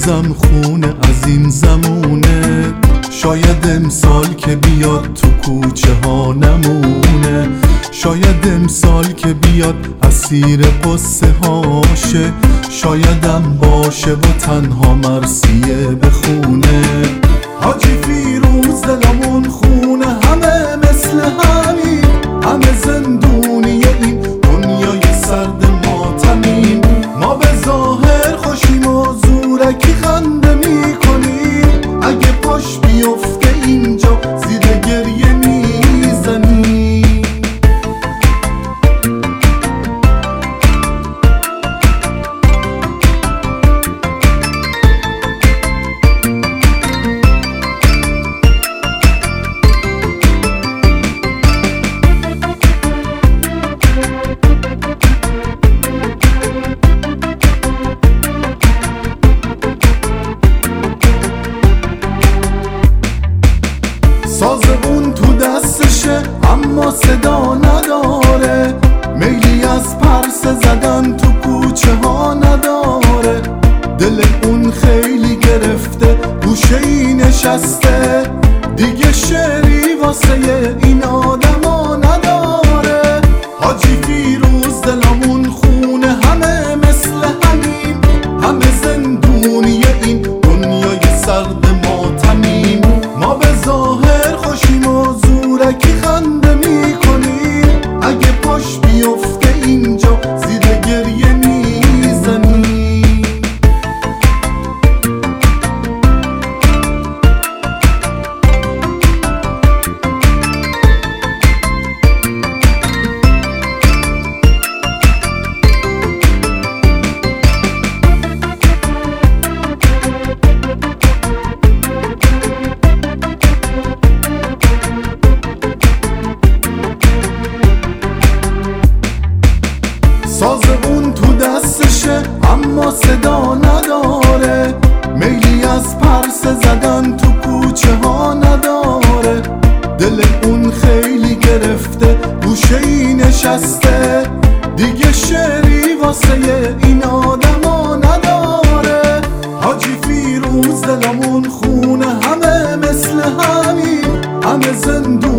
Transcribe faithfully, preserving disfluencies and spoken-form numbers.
روزم خونه از این زمونه، شاید امسال که بیاد تو کوچه ها نمونه، شاید امسال که بیاد اسیر قصه هاشه، شایدم باشه و تنها مرثیه بخونه. حاجی فیروز دلمون خونه، همه مثل همین، همه زندونی این دنیای سرد ماتمیم. ما به ظاهر خوشیم و زورکی خنده میکنیم، اگه پاش بیفته اینجا زیر گریه میزنیم. سازمون تو دستشه اما صدا نداره، میلی از پرسه زدن تو کوچه ها نداره. دل اون خیلی گرفته گوشه ای نشسته، دیگه شعری واسه این آدما نداره. حاجی فیروز دلمون خونه، همه مثل همین، همه زندونی این دنیای سرد ماتمیم. ما به ظاهر خوشیم و زورکی خنده میکنیم، اگه پاش بیفته اینجا زیر گریه میزنیم. سازمون تو دستشه اما صدا نداره، میلی از پرسه زدن تو کوچه ها نداره. دل اون خیلی گرفته گوشه ای نشسته، دیگه شعری واسه این آدما نداره. حاجی فیروز دلمون خونه، همه مثل همین، همه زندون